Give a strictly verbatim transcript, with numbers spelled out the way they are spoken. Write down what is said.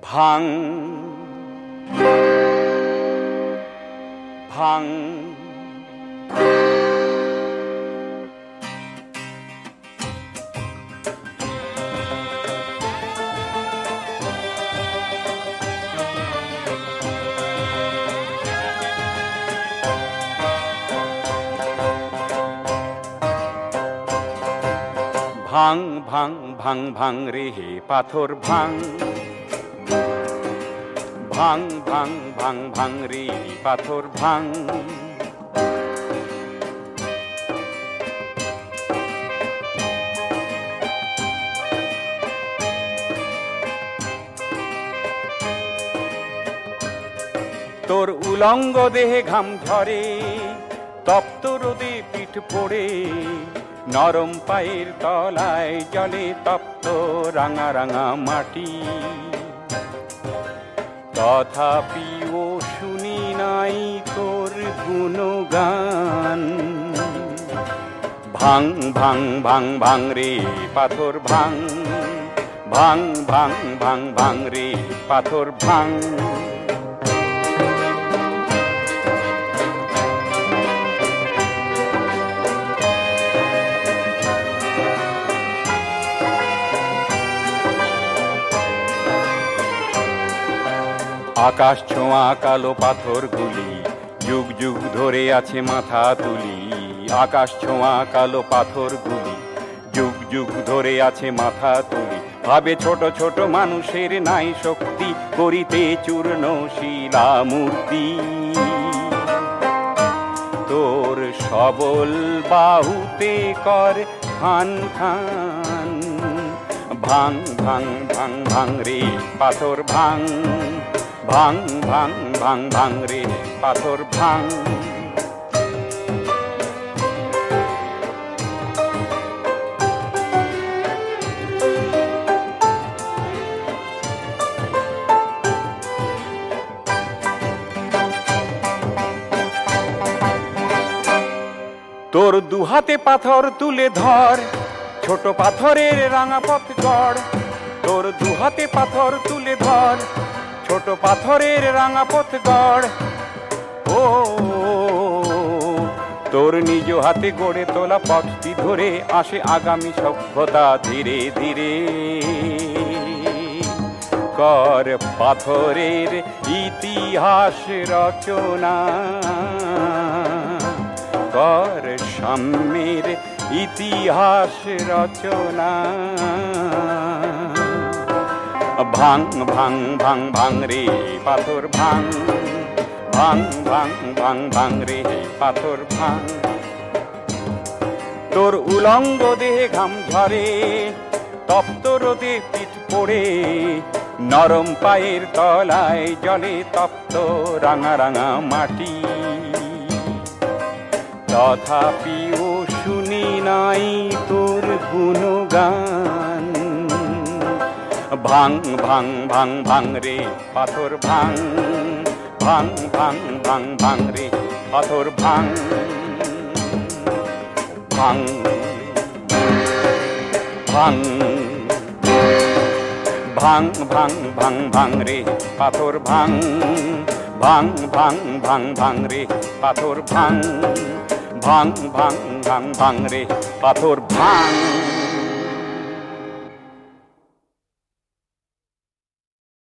ভাং ভাং ভাং ভাং ভাং ভাং রে হে পাথর ভাং ভাং ভাং ভাং ভাং রে পাথর ভাং তোর উলঙ্গ দেহে ঘাম ঝরে তপ্ত রোদে পিঠ পড়ে নরম পায়ের তলায় জলে তপ্ত রাঙা রাঙা মাটি তথাপিও শুনি নাই তোর গুণগান ভাং ভাং ভাং ভাং রে পাথর ভাং ভাং ভাং ভাং ভাং রে পাথর ভাং আকাশ ছোঁয়া কালো পাথরগুলি যুগ যুগ ধরে আছে মাথা তুলি আকাশ ছোঁয়া কালো পাথরগুলি যুগ যুগ ধরে আছে মাথা তুলি ভাবে ছোট ছোট মানুষের নাই শক্তি করিতে চূর্ণ শিলা মূর্তি তোর সবল বাহুতে কর খান খান ভাং ভাং ভাং ভাং রে পাথর ভাং ভাং ভাং ভাং ভাং রে পাথর ভাং তোর দুহাতে পাথর তুলে ধর ছোট পাথরের রাঙা পথ গড় তোর দুহাতে পাথর তুলে ধর ছোট পাথরের রাঙা পথ গড় ও তোর নিজ হাতে গড়ে তোলা পথটি ধরে আসে আগামী সভ্যতা ধীরে ধীরে কর পাথরের ইতিহাস রচনা কর সাম্যের ইতিহাস রচনা ভাং ভাং ভাং ভাং রে পাথর ভাং ভাং ভাং ভাং ভাং রে পাথর ভাং তোর উলঙ্গ দেহে ঘাম ঝরে তপ্ত রোদে পিঠ পড়ে নরম পায়ের তলায় জলে তপ্ত রাঙা রাঙা মাটি তথাপিও শুনি নাই তোর গুণগান ভাং ভাং ভাং ভাং রে পাথর ভাং ভাং ভাং ভাং ভাং রে পাথর ভাং ভাং ভাং ভাং ভাং ভাং ভাং রে পাথর ভাং ভাং ভাং ভাং ভাং রে পাথর ভাং ভাং ভাং ভাং ভাং রে পাথর ভাং